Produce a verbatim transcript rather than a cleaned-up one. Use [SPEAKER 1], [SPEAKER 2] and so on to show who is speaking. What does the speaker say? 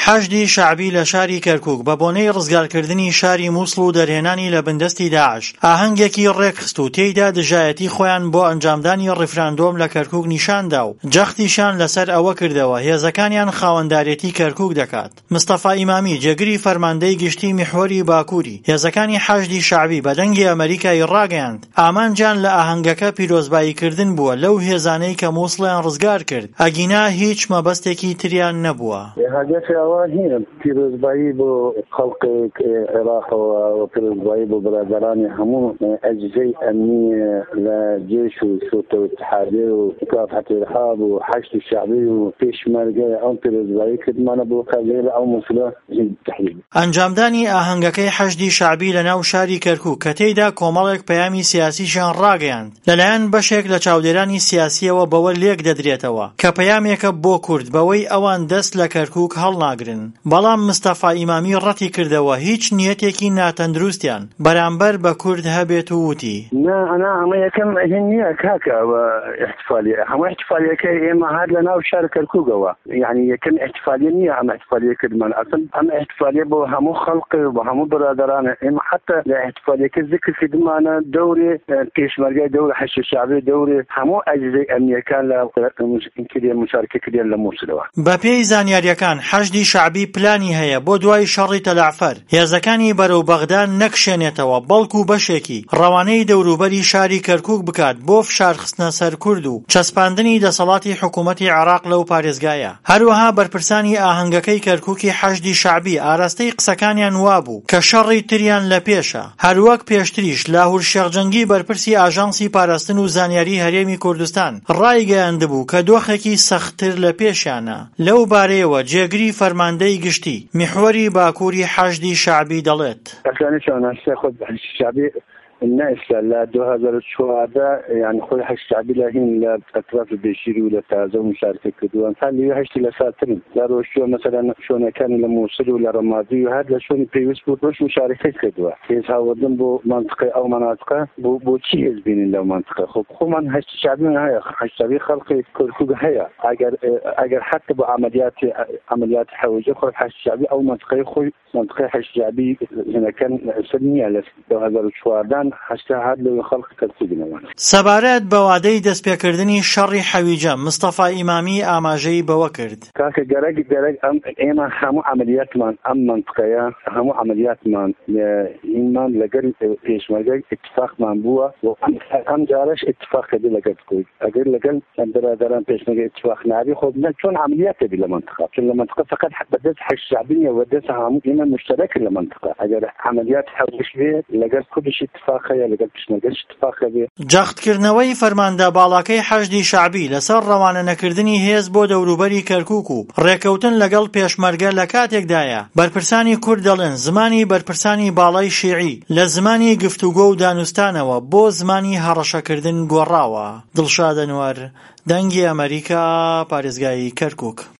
[SPEAKER 1] حەشدی شەعبی لە شاری کەرکووک بە بۆنەی ڕزگارکردنی شاری مووسڵ و دەرهێنانی لە بەندەستی داعش ئاهەنگێکی ڕێکخست و تێیدا دژایەتی خۆیان بۆ ئەنجامدانی ڕیفراندۆم لە کەرکووک نیشاندا و جەختیشان لەسەر ئەوە کردەوە هێزەکانیان خاوەندارێتی کەرکووک دەکات. مستەفا ئیمامی جێگری فەرماندەی گشتی میحوەری باکووری هێزەکانی حەشدی شەعبی بە دەنگی ئەمریکای ڕاگەیاند ئامانجان لە ئاهەنگەکە پیرۆزباییکردن بووە لەو هێزانەی کە مووسڵیان ڕزگار کرد ئەگینا هیچ مەبەستێکی تریان نەبووە.
[SPEAKER 2] پیرۆزبایی بۆ خەڵقی عێراقەوە و پیرۆزبایی بۆ برادرانی هەموو ئەجزەی ئەمنی لە جێش و شۆتە و اتحادیە و مکافحەت ئیرهاب و حەشدی شەعبی و پێشمەرگە ئەو پیرۆزبایی کردمانە بۆ کارلێر ئەو مووسڵە تحلیل.
[SPEAKER 1] ئەنجامدانی ئاهەنگەکەی حەشدی شەعبی لەناو شاری کەرکووک کە تێیدا کۆمەڵێک پەیامی سیاسیشان ڕاگەیاند لەلایەن بەشێک لە چاودێرانی سیاسیەوە بەوە لێک دەدرێتەوە کە پەیامێکە بۆ کورد بەوەی ئەوان دەست لە کەرکووک هەڵناگرن. بەڵام مستەفا ئیمامی ڕەتی کردەوە هیچ نیەتێکی ناتەندروستیان بەرامبەر بە کورد هەبێت و وتی
[SPEAKER 2] نا ئەنا ئەمە یەکەم هین نییە کاکە احتفالیە هەموو احتفالیەکەی ئێمە هات لە ناو شار کەرکووکەوە یعنی یەکەم احتفالیە نییە ئەمە احتفالیە کردمان ئەسڵ ئەمە احتفالیە بۆ هەموو خەڵق بۆ هەموو برادرانە ئێمە حتى لە احتفالیەکە ذکر کردمانە دەورێ پێشمەرگای دەورە حەشد شەعبی دەورێ هەموو ئەجزەی ئەمنیەکان لە مشارکە کردیان لە مووسڵەوە.
[SPEAKER 1] بە پێی زانیاریەکان حەشدی شەعبی پلانی هەیە بۆ دوای شەڕی تەلعفەر هێزەکانی بەرەو بەغداد نەکشێنێتەوە بەڵکو بەشێکی ڕەوانەی دەوروبەری شاری کەرکووک بکات بۆ فشارخستنە سەر کورد و چەسپاندنی دەسەڵاتی حکوومەتی عێراق لەو پارێزگایە. هەروەها بەرپرسانی ئاهەنگەکەی کەرکووکی حەشدی شەعبی ئاراستەی قسەکانیان وابوو کە شەڕی تریان لە پێشە. هەروەک پێشتریش لاهور شێخجەنگی بەرپرسی ئاژانسی پاراستن و زانیاری هەرێمی کوردستان ڕایگەیاندبوو کە دۆخێکی سەختتر لە پێشیانە. لەو بارەیەوە جێگری فەرماندەی گشتی میحوەری باکووری حەشدی شەعبی دەڵێت
[SPEAKER 2] نایسا لە دو هەزار و چواردە یعنی خۆی حەشد شەعبی لە هین لە ئەطراف بێشیری و لە تازە و مشارکە کردووە تا لێ هەشتی لە ساترن لە ڕۆژتووە مەسەلەن شوێنەکانی لە مووسڵ و لە ڕەمادی و هەر لە شوێنی پێویست بوو ڕۆژ مشارکەت کردووە هێز هاوردن بۆ مانتقەی ئەو مەناطقە بۆ بۆچی هێز بینین لەو مانتقە خۆ خۆمان حەشد شەعبی هەیە حەشد شەعبی خەڵقی کەرکووک هەیە ئەگەر ئەگەر حتى بۆ عملیاتی عملیاتی حەوجە خۆی حەشد شەعبی ئەو مانتقەی خۆی مانتقەی حەشد شەعبی هێنەکان سەر نییە لە دو هەزار و چواردە
[SPEAKER 1] سەبارەت بە وادەی دەستپێکردنی شەڕی حەویجە مستەفا ئیمامی ئاماژەی بەوە کرد.
[SPEAKER 2] کاکە گەرەک گەرەک ئەم ئێمە هەموو عملیاتمان ئەم منطقەیە هەموو عملیاتمان ئینمان لەگەر پێشمەرگەی اتفاقمان بووە و ئەم جارەش اتفاق کردی لەگەر کوێت ئەگەر لەگەل برادران پێشمەرگەی اتفاق نابی خۆ چۆن عملیات کردی لە منطقە چون لە منطقە فقط بەدەست حەشد شەعبی نیە و دەست هەموو ئێمە مشترەک لە منطقە ئەگەر عملیات حەویش بێ لەگەر کوردش اتفاق هەیە لەگەر
[SPEAKER 1] جەختکردنەوەی فەرماندە باڵاکەی حەشدی شەعبی لەسەر ڕەوانە نەکردنی هێز بۆ دەوروبەری کەرکووک و ڕێکەوتن لەگەڵ پێشمەرگە لە کاتێکدایە بەرپرسانی کورد دەڵێن زمانی بەرپرسانی باڵای شیعی لە زمانی گفتوگۆ و دانوستانەوە بۆ زمانی هەڕەشەکردن گۆڕاوە. دڵشاد ئەنوەر، دەنگی ئەمریکا، پارێزگای کەرکووک.